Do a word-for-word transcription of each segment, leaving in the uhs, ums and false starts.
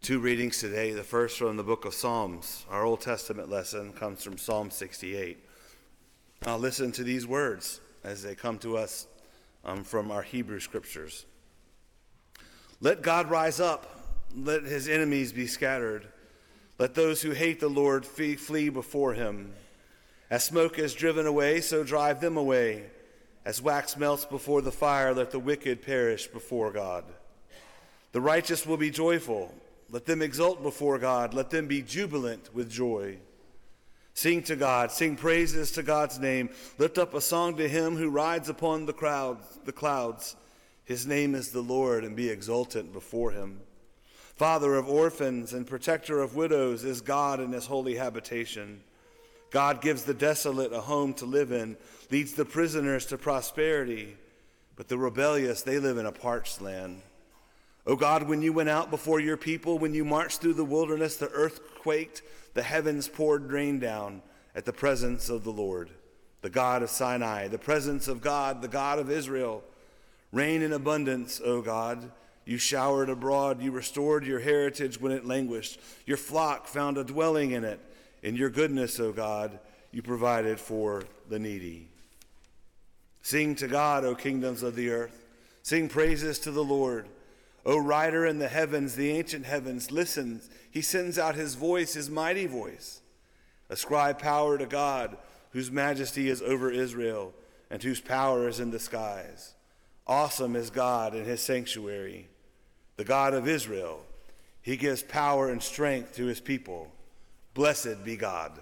Two readings today. The first from the book of Psalms. Our Old Testament lesson comes from Psalm sixty-eight. Now listen to these words as they come to us um, from our Hebrew scriptures. Let God rise up. Let his enemies be scattered. Let those who hate the Lord flee, flee before him. As smoke is driven away, so drive them away. As wax melts before the fire, let the wicked perish before God. The righteous will be joyful. Let them exult before God. Let them be jubilant with joy. Sing to God. Sing praises to God's name. Lift up a song to him who rides upon the crowds, the clouds. His name is the Lord, and be exultant before him. Father of orphans and protector of widows is God in his holy habitation. God gives the desolate a home to live in, leads the prisoners to prosperity, but the rebellious, they live in a parched land. O God, when you went out before your people, when you marched through the wilderness, the earth quaked, the heavens poured rain down at the presence of the Lord, the God of Sinai, the presence of God, the God of Israel. Rain in abundance, O God. You showered abroad, you restored your heritage when it languished. Your flock found a dwelling in it. In your goodness, O God, you provided for the needy. Sing to God, O kingdoms of the earth. Sing praises to the Lord. O rider in the heavens, the ancient heavens, listen. He sends out his voice, his mighty voice. Ascribe power to God, whose majesty is over Israel, and whose power is in the skies. Awesome is God in his sanctuary, the God of Israel. He gives power and strength to his people. Blessed be God.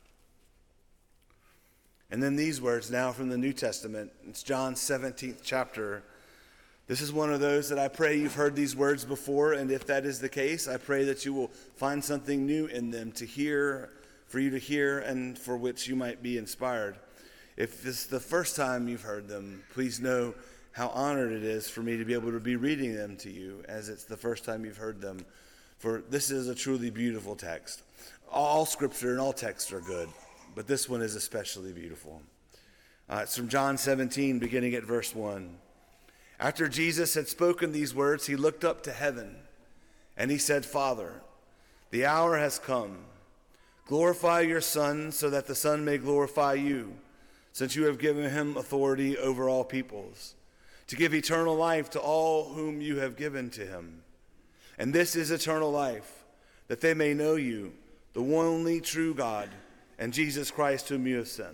And then these words now from the New Testament. It's John's seventeenth chapter. This is one of those that I pray you've heard these words before, and if that is the case, I pray that you will find something new in them to hear, for you to hear, and for which you might be inspired. If this is the first time you've heard them, please know how honored it is for me to be able to be reading them to you, as it's the first time you've heard them, for this is a truly beautiful text. All scripture and all texts are good, but this one is especially beautiful. Uh, it's from John seventeen, beginning at verse one. After Jesus had spoken these words, he looked up to heaven, and he said, Father, the hour has come. Glorify your Son, so that the Son may glorify you, since you have given him authority over all peoples, to give eternal life to all whom you have given to him. And this is eternal life, that they may know you, the only true God, and Jesus Christ whom you have sent.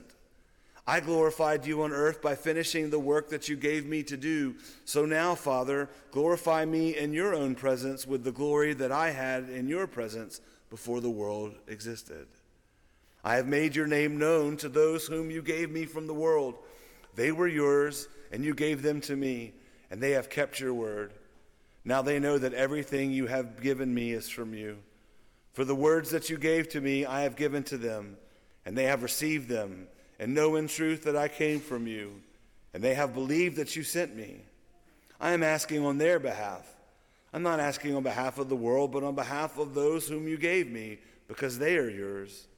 I glorified you on earth by finishing the work that you gave me to do. So now, Father, glorify me in your own presence with the glory that I had in your presence before the world existed. I have made your name known to those whom you gave me from the world. They were yours, and you gave them to me, and they have kept your word. Now they know that everything you have given me is from you. For the words that you gave to me, I have given to them, and they have received them, and know in truth that I came from you, and they have believed that you sent me. I am asking on their behalf. I'm not asking on behalf of the world, but on behalf of those whom you gave me, because they are yours.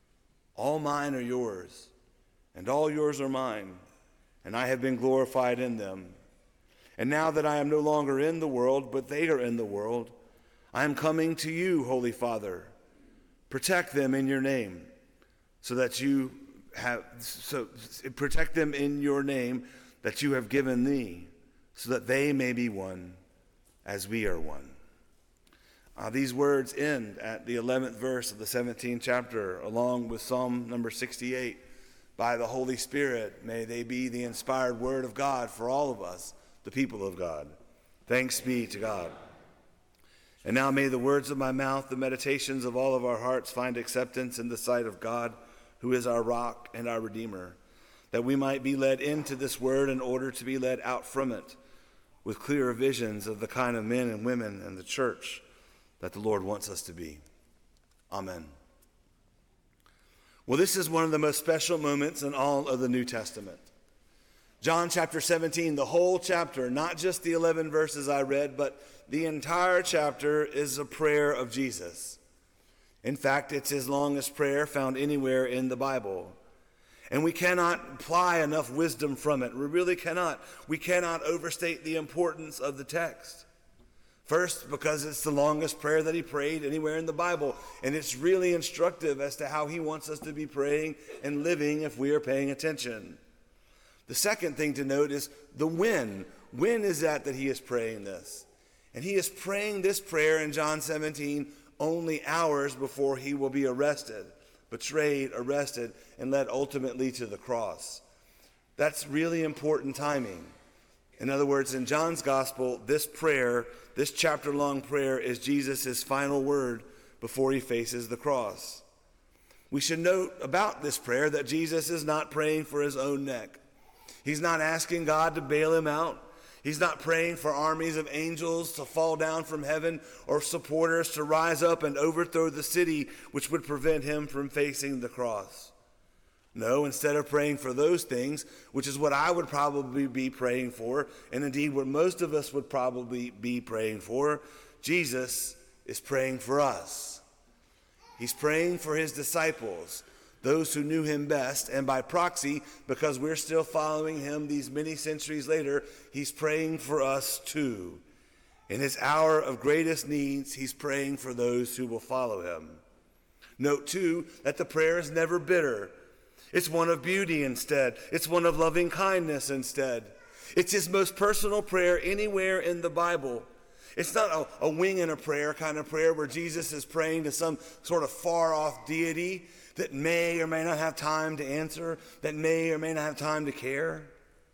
All mine are yours, and all yours are mine, and I have been glorified in them. And now that I am no longer in the world, but they are in the world, I am coming to you, Holy Father. Protect them in your name, so that you have so protect them in your name that you have given me, so that they may be one as we are one. Uh, these words end at the eleventh verse of the seventeenth chapter, along with Psalm number sixty-eight. By the Holy Spirit, may they be the inspired word of God for all of us, the people of God. Thanks be to God. And now may the words of my mouth, the meditations of all of our hearts find acceptance in the sight of God, who is our rock and our Redeemer, that we might be led into this word in order to be led out from it with clearer visions of the kind of men and women in the church that the Lord wants us to be. Amen. Well, this is one of the most special moments in all of the New Testament. John chapter seventeen, the whole chapter, not just the eleven verses I read, but the entire chapter is a prayer of Jesus. In fact, it's his longest prayer found anywhere in the Bible. And we cannot apply enough wisdom from it. We really cannot. We cannot overstate the importance of the text. First, because it's the longest prayer that he prayed anywhere in the Bible, and it's really instructive as to how he wants us to be praying and living if we are paying attention. The second thing to note is the when. When is that that he is praying this? And he is praying this prayer in John seventeen only hours before he will be arrested, betrayed, arrested, and led ultimately to the cross. That's really important timing. In other words, in John's gospel, this prayer, this chapter-long prayer, is Jesus' final word before he faces the cross. We should note about this prayer that Jesus is not praying for his own neck. He's not asking God to bail him out. He's not praying for armies of angels to fall down from heaven or supporters to rise up and overthrow the city, which would prevent him from facing the cross. No, instead of praying for those things, which is what I would probably be praying for, and indeed what most of us would probably be praying for, Jesus is praying for us. He's praying for his disciples, those who knew him best, and by proxy, because we're still following him these many centuries later, he's praying for us too. In his hour of greatest needs, he's praying for those who will follow him. Note too that the prayer is never bitter. It's one of beauty instead. It's one of loving kindness instead. It's his most personal prayer anywhere in the Bible. It's not a, a wing and a prayer kind of prayer where Jesus is praying to some sort of far-off deity that may or may not have time to answer, that may or may not have time to care.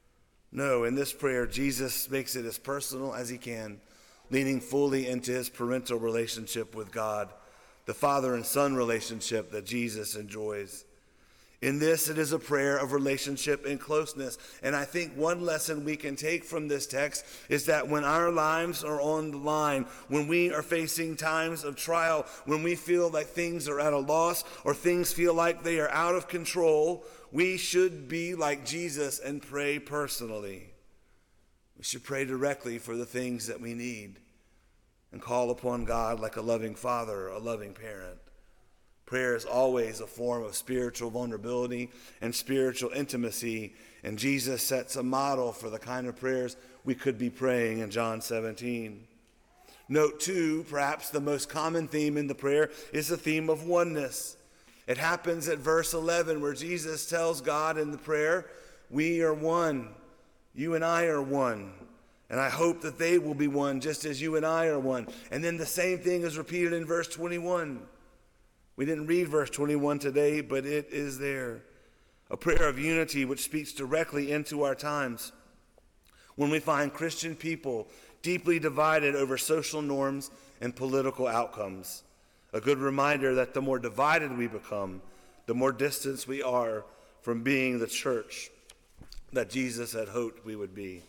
No, in this prayer, Jesus makes it as personal as he can, leaning fully into his parental relationship with God, the father and son relationship that Jesus enjoys. In this, it is a prayer of relationship and closeness. And I think one lesson we can take from this text is that when our lives are on the line, when we are facing times of trial, when we feel like things are at a loss or things feel like they are out of control, we should be like Jesus and pray personally. We should pray directly for the things that we need and call upon God like a loving father, a loving parent. Prayer is always a form of spiritual vulnerability and spiritual intimacy, and Jesus sets a model for the kind of prayers we could be praying in John seventeen. Note too, perhaps the most common theme in the prayer is the theme of oneness. It happens at verse eleven where Jesus tells God in the prayer, "We are one. You and I are one. And I hope that they will be one just as you and I are one." And then the same thing is repeated in verse twenty-one. We didn't read verse twenty-one today, but it is there. A prayer of unity which speaks directly into our times when we find Christian people deeply divided over social norms and political outcomes. A good reminder that the more divided we become, the more distance we are from being the church that Jesus had hoped we would be.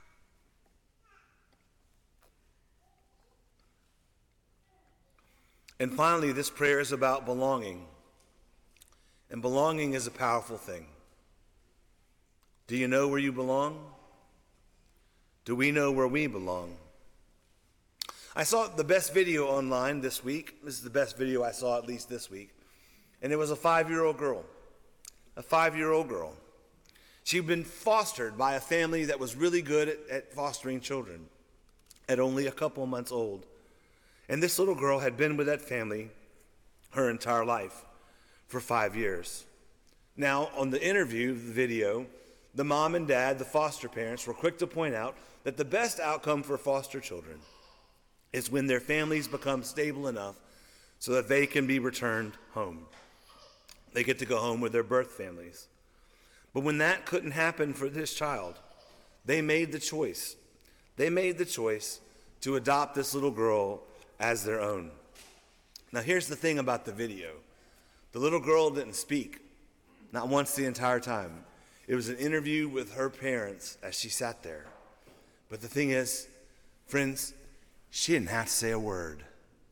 And finally, this prayer is about belonging. And belonging is a powerful thing. Do you know where you belong? Do we know where we belong? I saw the best video online this week. This is the best video I saw at least this week. And it was a five-year-old girl. A five-year-old girl. She'd been fostered by a family that was really good at, at fostering children at only a couple of months old. And this little girl had been with that family her entire life for five years. Now, on the interview, the video, the mom and dad, the foster parents, were quick to point out that the best outcome for foster children is when their families become stable enough so that they can be returned home. They get to go home with their birth families. But when that couldn't happen for this child, they made the choice. They made the choice to adopt this little girl as their own. Now here's the thing about the video. The little girl didn't speak, not once the entire time. It was an interview with her parents as she sat there. But the thing is, friends, she didn't have to say a word.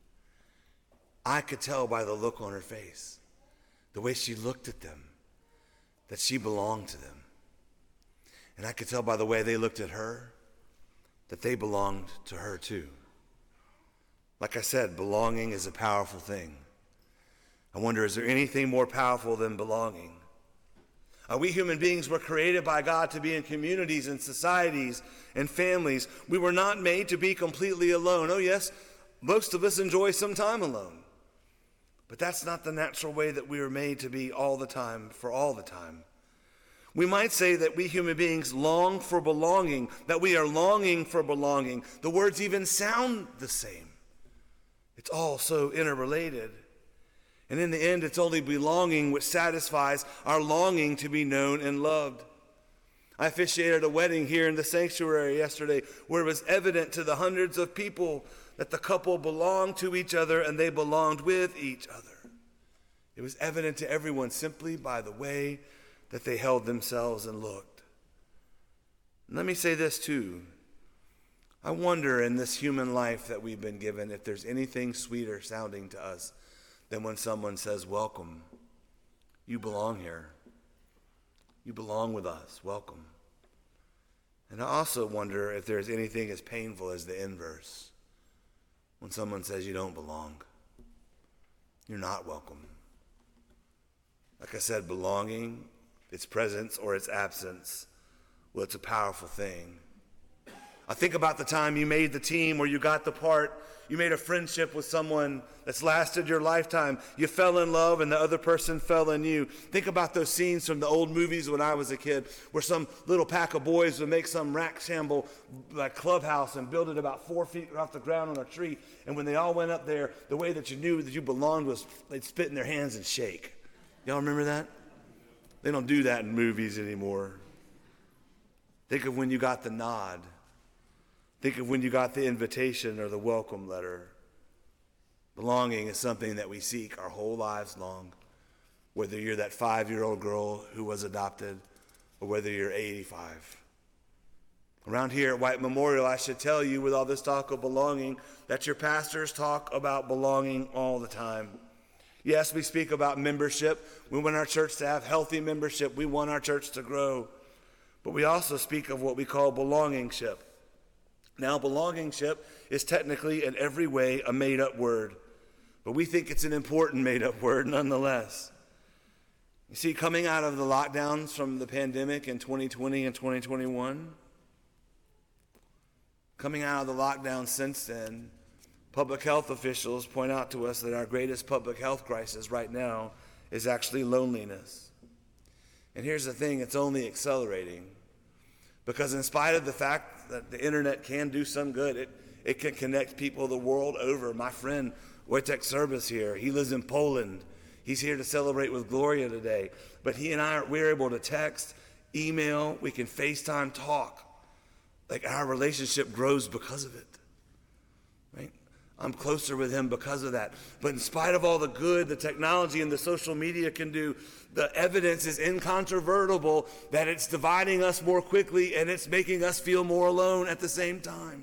I could tell by the look on her face, the way she looked at them, that she belonged to them. And I could tell by the way they looked at her, that they belonged to her too. Like I said, belonging is a powerful thing. I wonder, is there anything more powerful than belonging? Uh, we human beings were created by God to be in communities and societies and families. We were not made to be completely alone. Oh yes, most of us enjoy some time alone. But that's not the natural way that we were made to be all the time, for all the time. We might say that we human beings long for belonging, that we are longing for belonging. The words even sound the same. It's all so interrelated. And in the end, it's only belonging which satisfies our longing to be known and loved. I officiated a wedding here in the sanctuary yesterday where it was evident to the hundreds of people that the couple belonged to each other and they belonged with each other. It was evident to everyone simply by the way that they held themselves and looked. And let me say this too. I wonder in this human life that we've been given if there's anything sweeter sounding to us than when someone says, welcome, you belong here. You belong with us, welcome. And I also wonder if there's anything as painful as the inverse. When someone says you don't belong, you're not welcome. Like I said, belonging, its presence or its absence, well, it's a powerful thing. I think about the time you made the team or you got the part, you made a friendship with someone that's lasted your lifetime. You fell in love and the other person fell in you. Think about those scenes from the old movies when I was a kid where some little pack of boys would make some ramshackle like clubhouse and build it about four feet off the ground on a tree. And when they all went up there, the way that you knew that you belonged was they'd spit in their hands and shake. Y'all remember that? They don't do that in movies anymore. Think of when you got the nod. Think of when you got the invitation or the welcome letter. Belonging is something that we seek our whole lives long, whether you're that five-year-old girl who was adopted or whether you're eighty-five. Around here at White Memorial, I should tell you with all this talk of belonging that your pastors talk about belonging all the time. Yes, we speak about membership. We want our church to have healthy membership. We want our church to grow. But we also speak of what we call belongingship. Now, belongingship is technically in every way a made-up word, but we think it's an important made-up word nonetheless. You see, coming out of the lockdowns from the pandemic in twenty twenty and twenty twenty-one, coming out of the lockdown since then, public health officials point out to us that our greatest public health crisis right now is actually loneliness. And here's the thing, it's only accelerating. Because in spite of the fact that the internet can do some good, it, it can connect people the world over. My friend Wojtek Serbis here, he lives in Poland. He's here to celebrate with Gloria today. But he and I, we're able to text, email, we can FaceTime, talk. Like our relationship grows because of it. Right? I'm closer with him because of that. But in spite of all the good the technology and the social media can do, the evidence is incontrovertible that it's dividing us more quickly and it's making us feel more alone at the same time.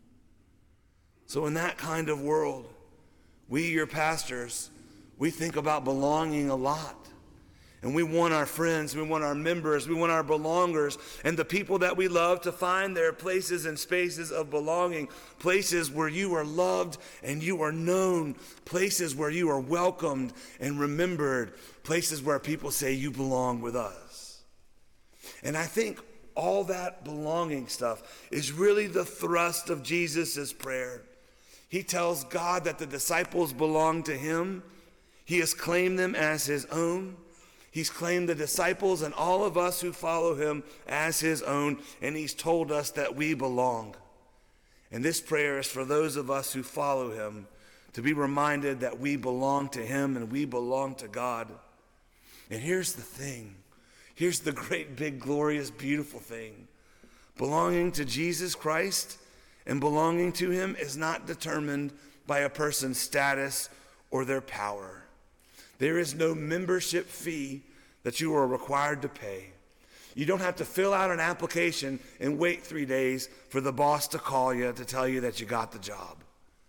So in that kind of world, we, your pastors, we think about belonging a lot. And we want our friends, we want our members, we want our belongers, and the people that we love to find their places and spaces of belonging, places where you are loved and you are known, places where you are welcomed and remembered, places where people say you belong with us. And I think all that belonging stuff is really the thrust of Jesus' prayer. He tells God that the disciples belong to him. He has claimed them as his own. He's claimed the disciples and all of us who follow him as his own, and he's told us that we belong. And this prayer is for those of us who follow him to be reminded that we belong to him and we belong to God. And here's the thing. Here's the great, big, glorious, beautiful thing. Belonging to Jesus Christ and belonging to him is not determined by a person's status or their power. There is no membership fee that you are required to pay. You don't have to fill out an application and wait three days for the boss to call you to tell you that you got the job.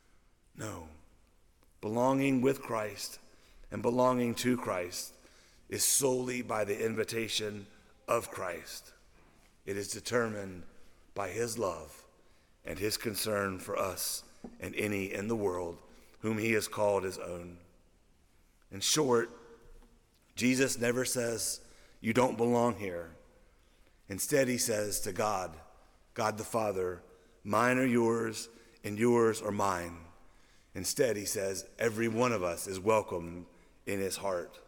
No. Belonging with Christ and belonging to Christ is solely by the invitation of Christ. It is determined by his love and his concern for us and any in the world whom he has called his own. In short, Jesus never says, You don't belong here. Instead, he says to God, God the Father, mine are yours and yours are mine. Instead, he says, every one of us is welcome in his heart.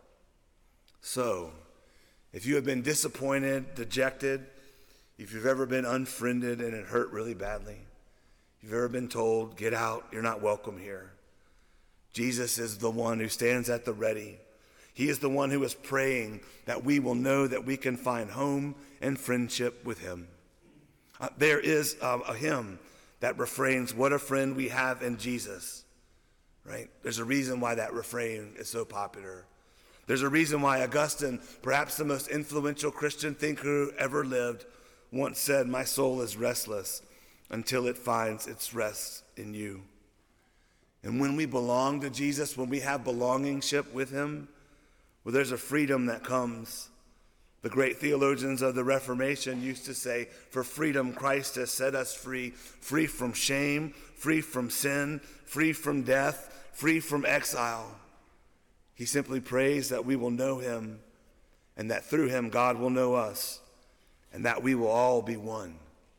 So, if you have been disappointed, dejected, if you've ever been unfriended and it hurt really badly, if you've ever been told, get out, you're not welcome here, Jesus is the one who stands at the ready. He is the one who is praying that we will know that we can find home and friendship with him. Uh, there is uh, a hymn that refrains, what a friend we have in Jesus, right? There's a reason why that refrain is so popular. There's a reason why Augustine, perhaps the most influential Christian thinker who ever lived, once said, my soul is restless until it finds its rest in you. And when we belong to Jesus, when we have belongingship with him, well, there's a freedom that comes. The great theologians of the Reformation used to say, for freedom, Christ has set us free, free from shame, free from sin, free from death, free from exile. He simply prays that we will know him and that through him God will know us and that we will all be one,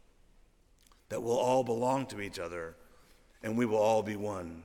that we'll all belong to each other and we will all be one.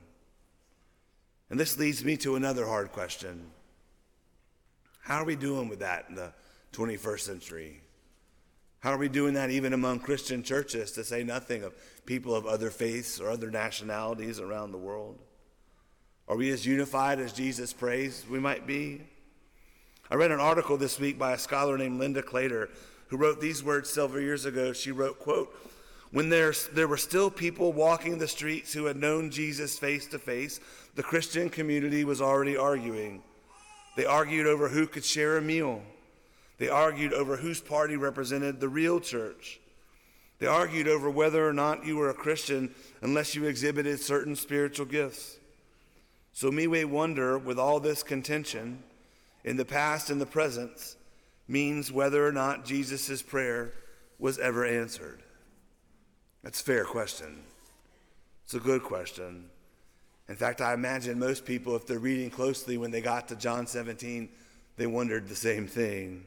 And this leads me to another hard question. How are we doing with that in the twenty-first century? How are we doing that even among Christian churches, to say nothing of people of other faiths or other nationalities around the world? Are we as unified as Jesus prays we might be? I read an article this week by a scholar named Linda Claytor, who wrote these words several years ago. She wrote, quote, when there, there were still people walking the streets who had known Jesus face to face, the Christian community was already arguing. They argued over who could share a meal. They argued over whose party represented the real church. They argued over whether or not you were a Christian unless you exhibited certain spiritual gifts. So me may wonder, with all this contention in the past and the present, means whether or not Jesus' prayer was ever answered. That's a fair question. It's a good question. In fact, I imagine most people, if they're reading closely, when they got to John seventeen, they wondered the same thing.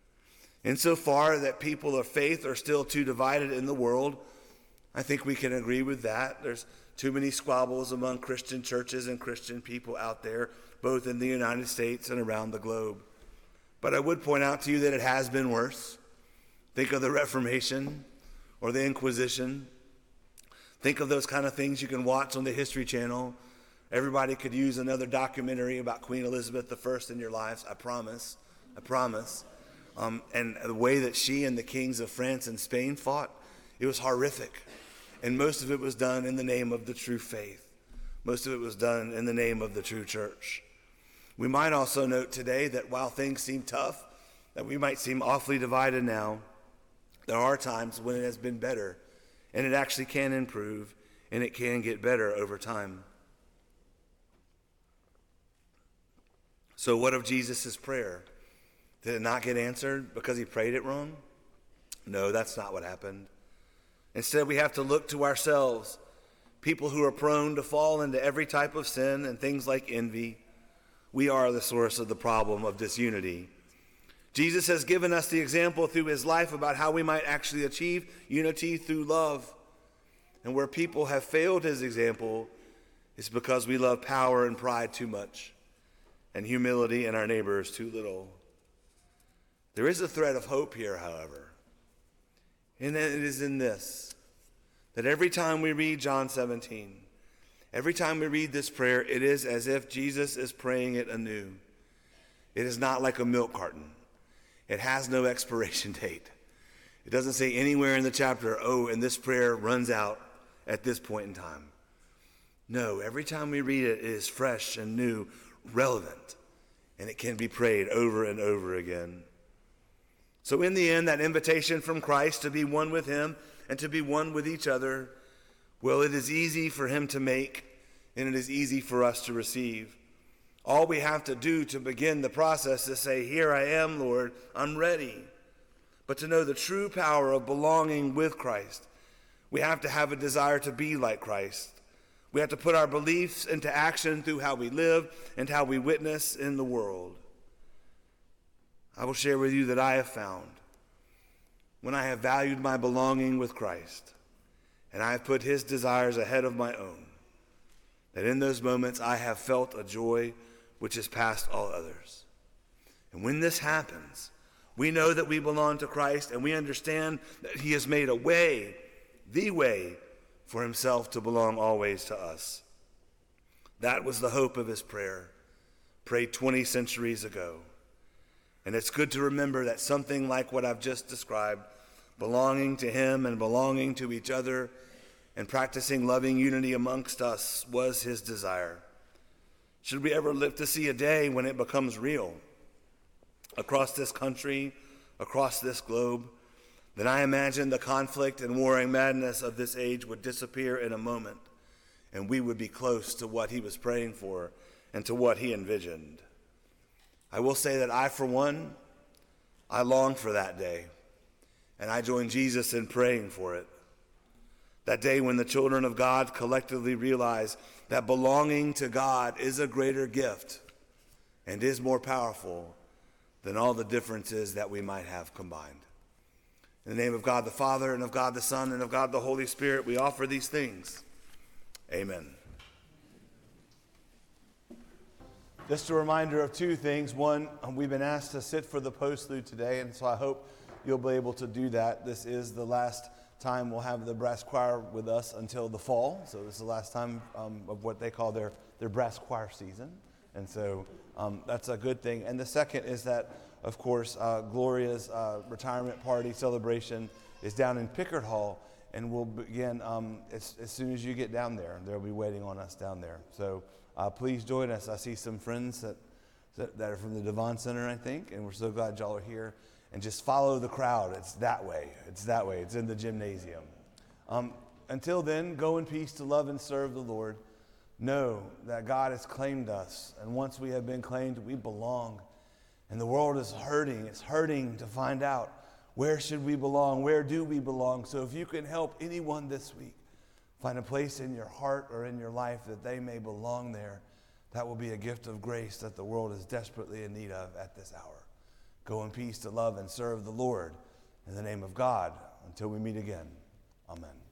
Insofar that people of faith are still too divided in the world, I think we can agree with that. There's too many squabbles among Christian churches and Christian people out there, both in the United States and around the globe. But I would point out to you that it has been worse. Think of the Reformation or the Inquisition. Think of those kind of things you can watch on the History Channel. Everybody could use another documentary about Queen Elizabeth the First in your lives, I promise. I promise. Um, and the way that she and the kings of France and Spain fought, it was horrific. And most of it was done in the name of the true faith. Most of it was done in the name of the true church. We might also note today that while things seem tough, that we might seem awfully divided now, there are times when it has been better, and it actually can improve, and it can get better over time. So what of Jesus' prayer? Did it not get answered because he prayed it wrong? No, that's not what happened. Instead, we have to look to ourselves, people who are prone to fall into every type of sin and things like envy. We are the source of the problem of disunity. Jesus has given us the example through his life about how we might actually achieve unity through love. And where people have failed his example, it's because we love power and pride too much, and humility in our neighbors too little. There is a thread of hope here, however, and it is in this, that every time we read John seventeen, every time we read this prayer, it is as if Jesus is praying it anew. It is not like a milk carton. It has no expiration date. It doesn't say anywhere in the chapter, oh, and this prayer runs out at this point in time. No, every time we read it, it is fresh and new, relevant, and it can be prayed over and over again. So in the end, that invitation from Christ to be one with him and to be one with each other, well, it is easy for him to make, and it is easy for us to receive. All we have to do to begin the process is say, here I am, Lord, I'm ready. But to know the true power of belonging with Christ, we have to have a desire to be like Christ. We have to put our beliefs into action through how we live and how we witness in the world. I will share with you that I have found when I have valued my belonging with Christ and I have put his desires ahead of my own, that in those moments I have felt a joy which is past all others. And when this happens, we know that we belong to Christ, and we understand that he has made a way, the way, for himself to belong always to us. That was the hope of his prayer, prayed twenty centuries ago. And it's good to remember that something like what I've just described, belonging to him and belonging to each other and practicing loving unity amongst us, was his desire. Should we ever live to see a day when it becomes real across this country, across this globe, then I imagine the conflict and warring madness of this age would disappear in a moment, and we would be close to what he was praying for and to what he envisioned. I will say that I, for one, I long for that day, and I join Jesus in praying for it. That day when the children of God collectively realize that belonging to God is a greater gift and is more powerful than all the differences that we might have combined. In the name of God the Father, and of God the Son, and of God the Holy Spirit, we offer these things. Amen. Just a reminder of two things. One, we've been asked to sit for the postlude today, and so I hope you'll be able to do that. This is the last time we'll have the brass choir with us until the fall. So this is the last time um, of what they call their, their brass choir season. And so um, that's a good thing. And the second is that, of course, uh, Gloria's uh, retirement party celebration is down in Pickard Hall, and we'll begin um, as, as soon as you get down there. They'll be waiting on us down there. So uh, please join us. I see some friends that, that, that are from the Devon Center, I think, and we're so glad y'all are here. And just follow the crowd. It's that way. It's that way. It's in the gymnasium. Um, until then, go in peace to love and serve the Lord. Know that God has claimed us. And once we have been claimed, we belong. And the world is hurting. It's hurting to find out, where should we belong? Where do we belong? So if you can help anyone this week find a place in your heart or in your life that they may belong there, that will be a gift of grace that the world is desperately in need of at this hour. Go in peace to love and serve the Lord in the name of God until we meet again. Amen.